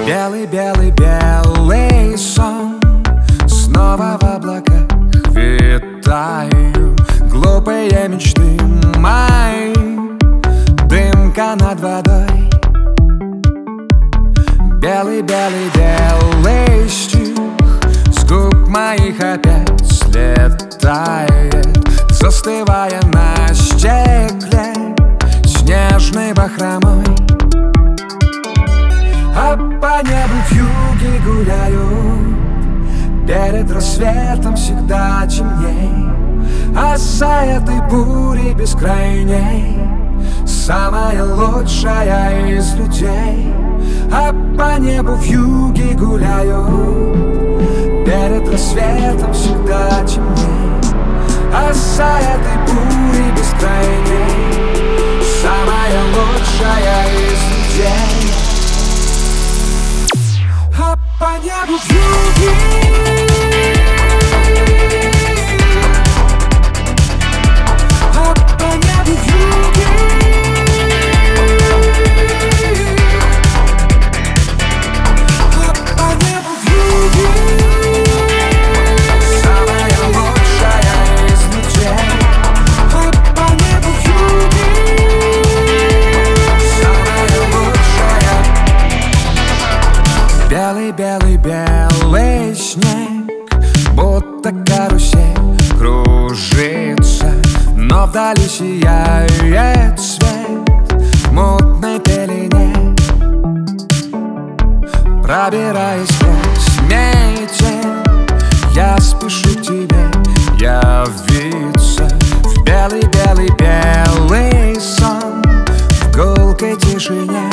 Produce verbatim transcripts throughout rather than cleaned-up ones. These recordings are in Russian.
Белый-белый-белый сон, снова в облаках витаю. Глупые мечты мои, дымка над водой. Белый-белый-белый стих с губ моих опять слетает, застывая на стекле снежной бахромой. А по небу вьюги гуляют, перед рассветом всегда темней. А за этой бурей бескрайней самая лучшая из людей. А по небу вьюги гуляют, перед рассветом всегда темней. А за этой бурей бескрайней самая лучшая из людей. А по небу вьюги, а по небу вьюги, а по небу вьюги самая лучшая из людей. А по небу вьюги самая лучшая. Белый-белый-белый снег, будто карусель кружится, но вдали сияет свет в мутной пелене. Пробираясь сквозь метель, я спешу к тебе явиться в белый-белый-белый сон, в гулкой тишине.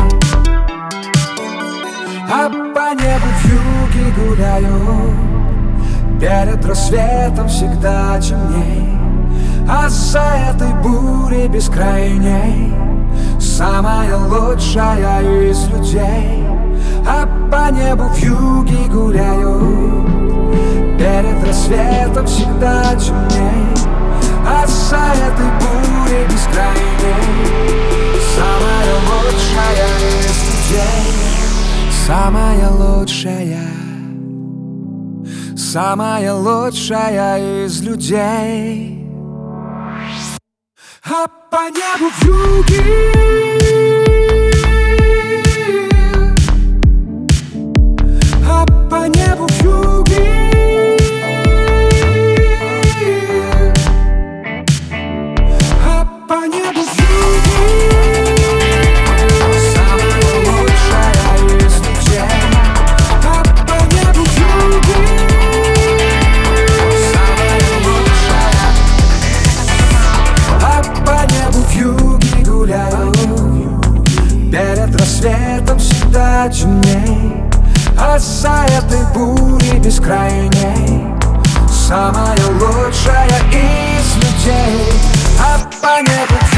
А по небу вьюги гуляют, перед рассветом всегда темней. А за этой бурей бескрайней самая лучшая из людей. А по небу вьюги гуляют, перед рассветом всегда темней. А за этой бурей бескрайней самая лучшая из людей. Самая лучшая, самая лучшая из людей. А по небу вьюги, а по небу вьюги, а по небу вьюги самая лучшая из людей. А по небу вьюги самая лучшая. А по небу вьюги гуляют, перед рассветом всегда темней. А за этой бурей бескрайней самая лучшая из людей. А по небу